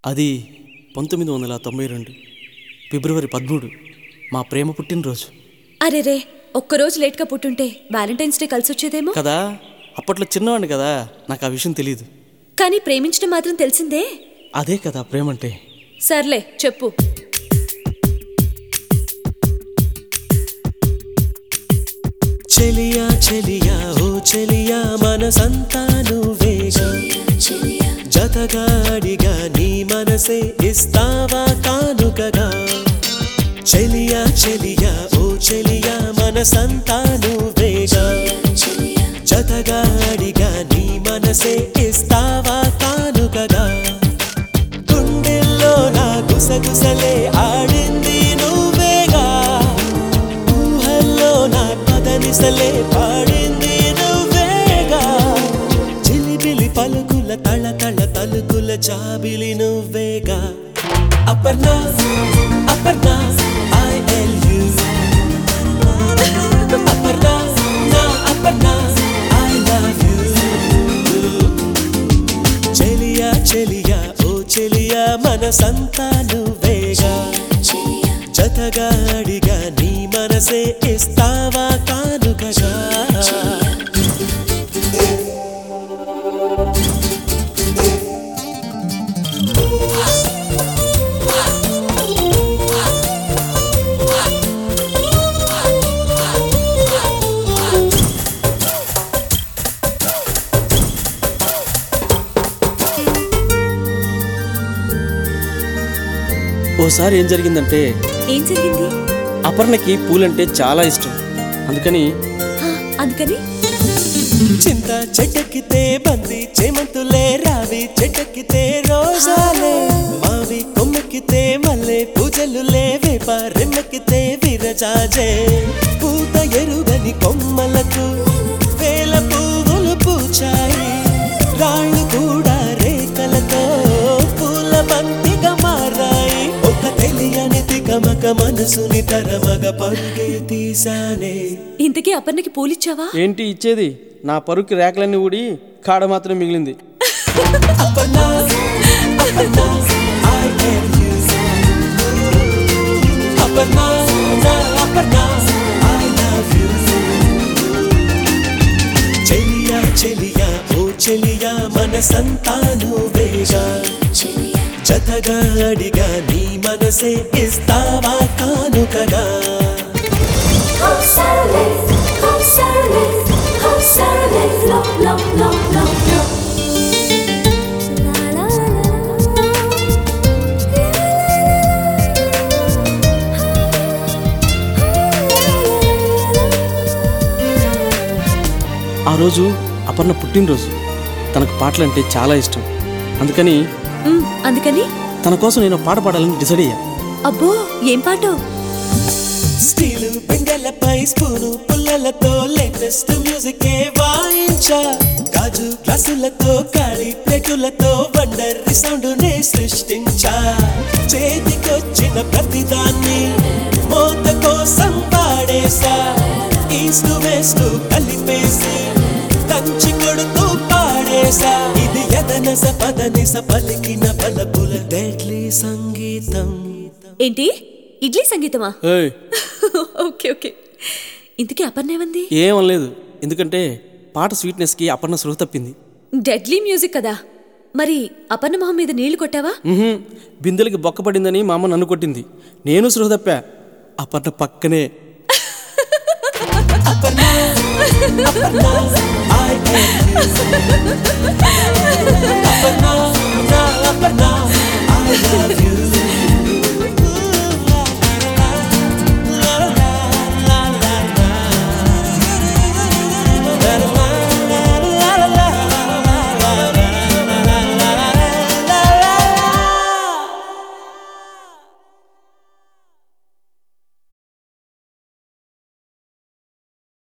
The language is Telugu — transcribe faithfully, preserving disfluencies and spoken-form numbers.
అది పంతొమ్మిది వందల తొంభై రెండు ఫిబ్రవరి పదమూడు మా ప్రేమ పుట్టినరోజు. అరే రే, ఒక్కరోజు లేట్గా పుట్టుంటే వ్యాలంటైన్స్ డే కలిసి వచ్చేదేమో కదా. అప్పట్లో చిన్నవాడిని కదా, నాకు ఆ విషయం తెలియదు. కానీ ప్రేమించడం మాత్రం తెలిసిందే. అదే కదా ప్రేమంటే. సర్లే చెప్పు. చెలియా చెలియా ఓ చెలియా మనసంతా నువ్వేగా, జతగాడిగా నీ మనసే ఇస్తావా కానుకగా. చెలియా చెలియా ఓ చెలియా మనసంతా నువ్వేగా, జతగాడిగా నీ మనసే ఇస్తావా కానుకగా. గుండెల్లో నా గుసగుసలే ఆడింది నువ్వేగా, ఊహల్లో నా పదనిసలే పాడింది నువ్వేగా. చిలిబిలి పలుకుల తళ తళ తలుకుల జాబిలి నువ్వేగా. Aparna Aparna I L U, Aparna నా అపర్ణ ఐ లవ్ యు. చెలియా చెలియా ఓ చెలియా మనసంతా నువ్వేగా, జతగాడిగా నీ మనసే ఇస్తావా కానుకగా. ఓసారి ఏం జరిగిందంటే, ఏం జరిగింది? అపర్ణకి పూలంటే చాలా ఇష్టం. అందుకని హా, అందుకని చింత చెట్టెక్కితే బంది చేమంతులే, రావి చెట్టెక్కితే రోజాలే, మావి కొమ్మెక్కితే మల్లె పూజలులే, వేప రెమ్మెక్కితే విరజాజే. పూత ఎరుగని కొమ్మలకు వేల పువ్వులు పూచాయి, రాళ్ళు కూడా రేఖలతో పూల బంతిగా మారాయి. ఒక తెలియని తికమక మనసుని తరమగ పరుగే తీసానే. ఇంతకీ అపర్ణకి పూలిచ్చావా? ఏంటి ఇచ్చేది, నా పరుకి రేఖలన్నీ ఊడి కాడ మాత్రం మిగిలింది. Aparna Aparna I L U, Aparna నా అపర్ణ ఐ లవ్ యు. చెలియా చెలియా ఓ చెలియా మనసంతా నువ్వేగా, జతగాడిగా నీ మనసే ఇస్తావా కానుకగా. ఆ రోజు అపర్ణ పుట్టినరోజు. తనకు పాటలంటే చాలా ఇష్టం. అందుకని ఉమ్, అందుకని తన కోసం నేను పాట పాడాలని డిసైడ్ అయ్యా. అబ్బో, ఏం పాటో? స్టీలు పింగెలపై స్పూను పుల్లలతో లేటెస్ట్ మ్యూజిక్ వాయించా, గాజు గ్లాసులతో ఖాళీ ప్లేటులతో వండర్ సౌండ్ నే సృష్టించా. చేతికొచ్చిన ప్రతిదాన్ని మోత కోసం పాడేసా, ఈస్ట్ వెస్ట్ కలిపేసి దంచి కొడుతూ పాడేసా. ఇది యదనస పదనిస పలికిన బలపుల డెడ్లీ సంగీతం. ఏంటి, ఇడ్లీ సంగీతమా? ఏయ్, ఓకే ఓకే. ఇంతకీ అపర్ణ ఏమంది? ఏమనలేదు. ఎందుకంటే పాట స్వీట్నెస్కి అపర్ణ సృహ తప్పింది. డెడ్లీ మ్యూజిక్ కదా. మరి అపర్ణ మొహం మీద నీళ్లు కొట్టావా? ఉహుం, బిందెలకి బొక్క పడిందని మా అమ్మ నన్ను కొట్టింది. నేను సృహ తప్పా. అపర్ణ పక్కనే. Aparna Aparna I L U, Aparna నా అపర్ణ ఐ లవ్ యు.